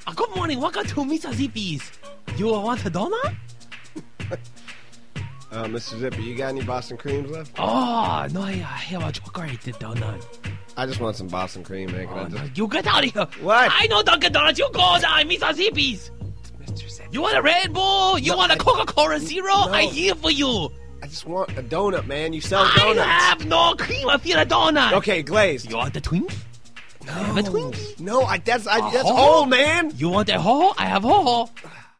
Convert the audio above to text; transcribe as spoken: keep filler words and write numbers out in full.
Uh, good morning. Welcome to Mister Zippy's. You want a donut? Uh, Mister Zippy, you got any Boston creams left? Oh, no, I have a chocolate donut. I just want some Boston cream, man. Can Oh, I just... no, you get out of here. What? I know Dunkin' Donuts. You go to Mister Zippy's. Mister Zippy. You want a Red Bull? You No, want a I- Coca-Cola Zero? No. I'm here for you. I just want a donut, man. You sell I donuts. have no cream. I feel a donut. Okay, glazed. You want a Twinkie? No. I have a Twinkie. No, I, that's I, A that's whole? old, man. You want a ho? I have ho.